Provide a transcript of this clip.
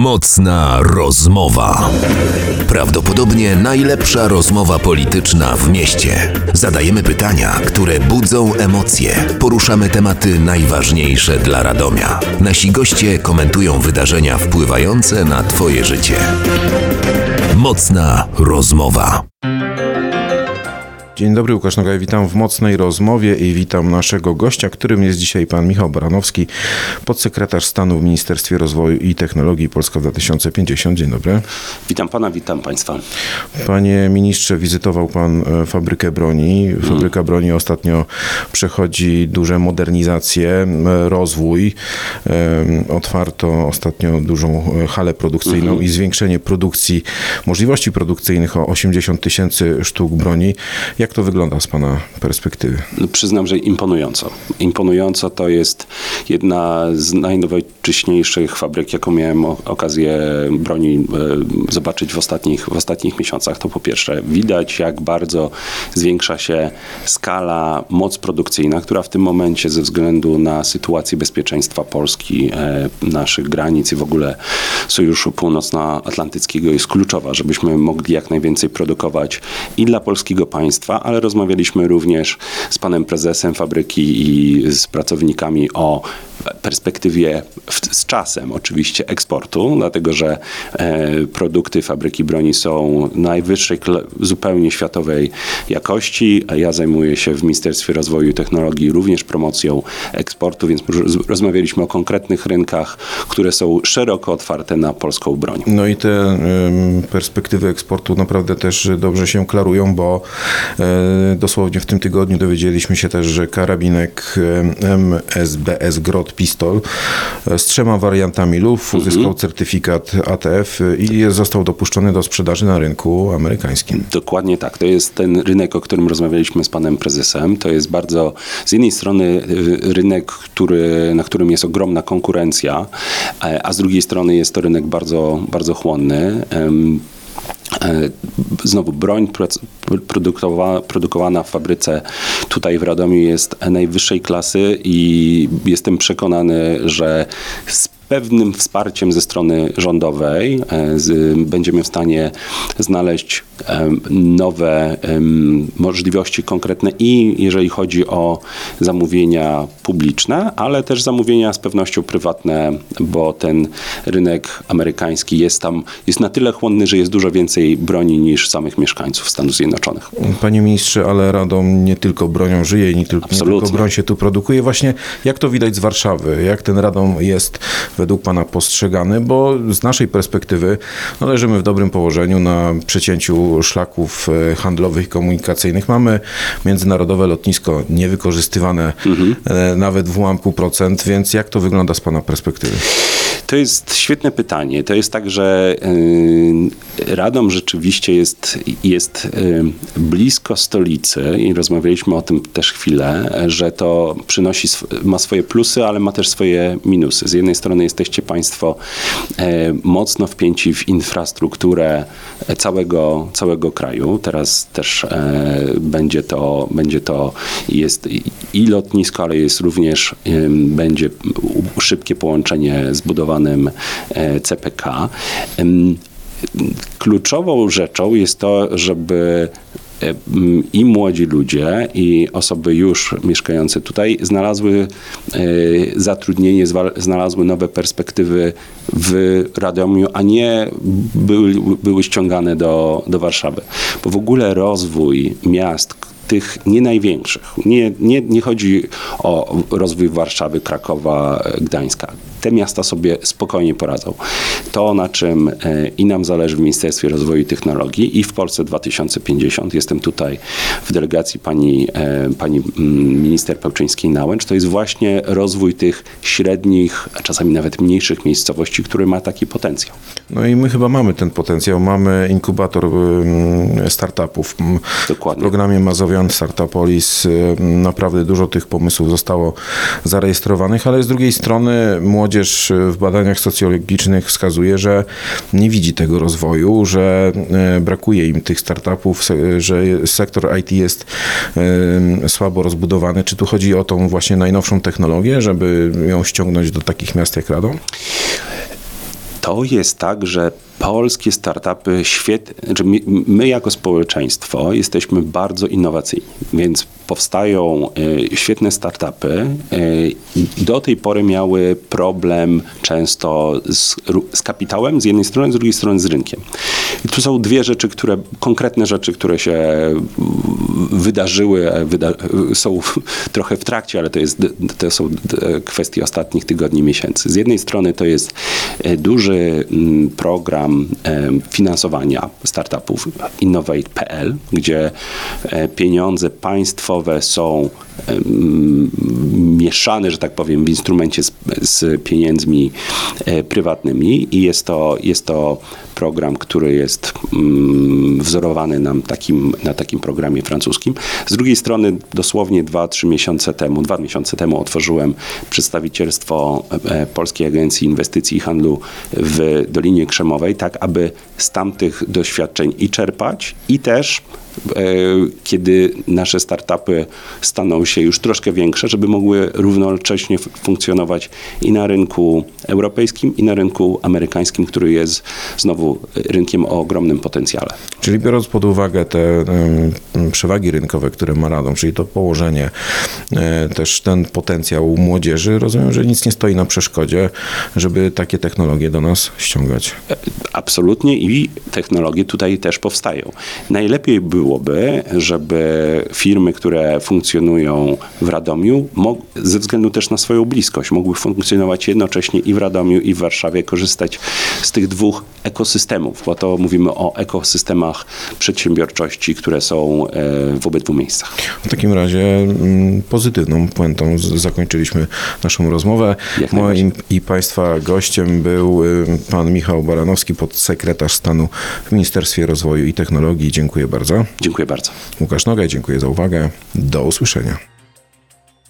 Mocna rozmowa. Prawdopodobnie najlepsza rozmowa polityczna w mieście. Zadajemy pytania, które budzą emocje. Poruszamy tematy najważniejsze dla Radomia. Nasi goście komentują wydarzenia wpływające na Twoje życie. Mocna rozmowa. Dzień dobry, Łukasz Nogaj, witam w Mocnej Rozmowie i witam naszego gościa, którym jest dzisiaj pan Michał Baranowski, podsekretarz stanu w Ministerstwie Rozwoju i Technologii Polska 2050. Dzień dobry. Witam pana, witam państwa. Panie ministrze, wizytował pan fabrykę broni. Fabryka broni ostatnio przechodzi duże modernizacje, rozwój. Otwarto ostatnio dużą halę produkcyjną i zwiększenie produkcji, możliwości produkcyjnych o 80 000 sztuk broni. Jak to wygląda z pana perspektywy? No, przyznam, że imponująco. Imponująco. To jest jedna z najnowocześniejszych fabryk, jaką miałem okazję broni zobaczyć w ostatnich miesiącach. To po pierwsze widać, jak bardzo zwiększa się skala, moc produkcyjna, która w tym momencie ze względu na sytuację bezpieczeństwa Polski, naszych granic i w ogóle Sojuszu Północnoatlantyckiego jest kluczowa, żebyśmy mogli jak najwięcej produkować i dla polskiego państwa, ale rozmawialiśmy również z panem prezesem fabryki i z pracownikami o perspektywie z czasem oczywiście eksportu, dlatego że produkty fabryki broni są najwyższej, zupełnie światowej jakości. Ja zajmuję się w Ministerstwie Rozwoju i Technologii również promocją eksportu, więc rozmawialiśmy o konkretnych rynkach, które są szeroko otwarte na polską broń. No i te perspektywy eksportu naprawdę też dobrze się klarują, bo dosłownie w tym tygodniu dowiedzieliśmy się też, że karabinek MSBS Grot Pistol z 3 wariantami LUF uzyskał certyfikat ATF i został dopuszczony do sprzedaży na rynku amerykańskim. Dokładnie tak. To jest ten rynek, o którym rozmawialiśmy z panem prezesem. To jest bardzo, z jednej strony rynek, na którym jest ogromna konkurencja, a z drugiej strony jest to rynek bardzo, bardzo chłonny. Znowu broń produkowana w fabryce tutaj w Radomiu jest najwyższej klasy i jestem przekonany, że z pewnym wsparciem ze strony rządowej będziemy w stanie znaleźć nowe możliwości konkretne i jeżeli chodzi o zamówienia publiczne, ale też zamówienia z pewnością prywatne, bo ten rynek amerykański jest na tyle chłonny, że jest dużo więcej broni niż samych mieszkańców Stanów Zjednoczonych. Panie ministrze, ale Radom nie tylko bronią żyje i nie tylko broń się tu produkuje. Właśnie jak to widać z Warszawy? Jak ten Radom jest według pana postrzegany? Bo z naszej perspektywy leżymy w dobrym położeniu na przecięciu szlaków handlowych i komunikacyjnych. Mamy międzynarodowe lotnisko niewykorzystywane nawet w ułamku procent, więc jak to wygląda z pana perspektywy? To jest świetne pytanie. To jest tak, że Radom rzeczywiście jest blisko stolicy i rozmawialiśmy o tym też chwilę, że to ma swoje plusy, ale ma też swoje minusy. Z jednej strony jesteście państwo mocno wpięci w infrastrukturę całego kraju. Teraz też jest i lotnisko, ale jest również, będzie szybkie połączenie zbudowanym CPK. Kluczową rzeczą jest to, żeby i młodzi ludzie, i osoby już mieszkające tutaj znalazły zatrudnienie, znalazły nowe perspektywy w Radomiu, a nie były ściągane do Warszawy. Bo w ogóle rozwój miast, tych nie największych. Nie chodzi o rozwój Warszawy, Krakowa, Gdańska. Te miasta sobie spokojnie poradzą. To, na czym i nam zależy w Ministerstwie Rozwoju i Technologii i w Polsce 2050, jestem tutaj w delegacji pani minister Pełczyńskiej-Nałęcz, to jest właśnie rozwój tych średnich, a czasami nawet mniejszych miejscowości, które ma taki potencjał. No i my chyba mamy ten potencjał. Mamy inkubator startupów. Dokładnie. W programie Mazowian Startupolis naprawdę dużo tych pomysłów zostało zarejestrowanych, ale z drugiej strony młodzież w badaniach socjologicznych wskazuje, że nie widzi tego rozwoju, że brakuje im tych startupów, że sektor IT jest słabo rozbudowany. Czy tu chodzi o tą właśnie najnowszą technologię, żeby ją ściągnąć do takich miast jak Radom? To jest tak, że polskie startupy że my jako społeczeństwo jesteśmy bardzo innowacyjni, więc powstają świetne startupy. Do tej pory miały problem często z kapitałem z jednej strony, z drugiej strony z rynkiem. I tu są dwie rzeczy, konkretne rzeczy, które się wydarzyły, są trochę w trakcie, ale to są kwestie ostatnich tygodni, miesięcy. Z jednej strony to jest duży program finansowania startupów Innovate.pl, gdzie pieniądze państwowe są mieszane, że tak powiem, w instrumencie z pieniędzmi prywatnymi i jest to program, który jest wzorowany na takim programie francuskim. Z drugiej strony dosłownie 2 miesiące temu otworzyłem przedstawicielstwo Polskiej Agencji Inwestycji i Handlu w Dolinie Krzemowej, tak aby z tamtych doświadczeń i czerpać i też kiedy nasze startupy staną się już troszkę większe, żeby mogły równocześnie funkcjonować i na rynku europejskim, i na rynku amerykańskim, który jest znowu rynkiem o ogromnym potencjale. Czyli biorąc pod uwagę te przewagi rynkowe, które ma Radom, czyli to położenie, też ten potencjał młodzieży, rozumiem, że nic nie stoi na przeszkodzie, żeby takie technologie do nas ściągać. Absolutnie i technologie tutaj też powstają. Najlepiej byłoby, żeby firmy, które funkcjonują w Radomiu, ze względu też na swoją bliskość, mogły funkcjonować jednocześnie i w Radomiu, i w Warszawie, korzystać z tych dwóch ekosystemów, bo to mówimy o ekosystemach przedsiębiorczości, które są w obydwu miejscach. W takim razie pozytywną puentą zakończyliśmy naszą rozmowę. Moim i Państwa gościem był pan Michał Baranowski, podsekretarz stanu w Ministerstwie Rozwoju i Technologii. Dziękuję bardzo. Dziękuję bardzo. Łukasz Nogaj, dziękuję za uwagę. Do usłyszenia.